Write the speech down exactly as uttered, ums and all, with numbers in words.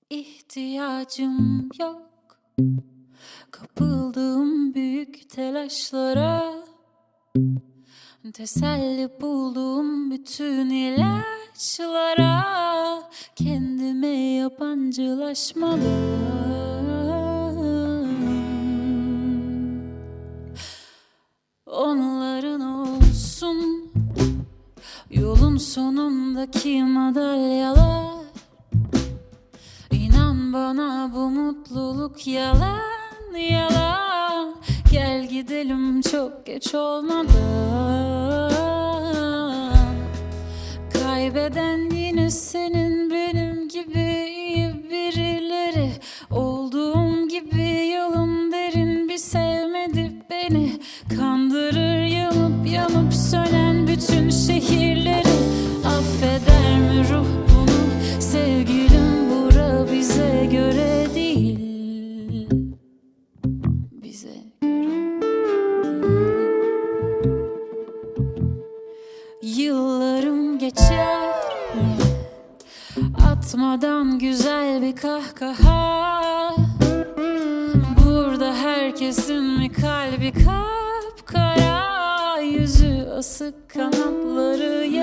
İhtiyacım yok kapıldığım büyük telaşlara, teselli bulduğum bütün ilaçlara, kendime yabancılaşmalı. Onların olsun yolun sonundaki madalyalar. İnan bana bu mutluluk yalan yalan. Gel gidelim çok geç olmadan. Kaybeden yine senin benim gibi iyi birileri. Olduğum gibi yolum derin, bir sevmedi beni. Kandırır yanıp yanıp sönen bütün şehirleri. Affeder mi ruh bunu? Sevgilim, bura bize göre değil. Bize göre değil. Yıllarım geçer mi atmadan güzel bir kahkaha? Burada herkesin mi kalbi kapkara? Yüzü asık, kanatları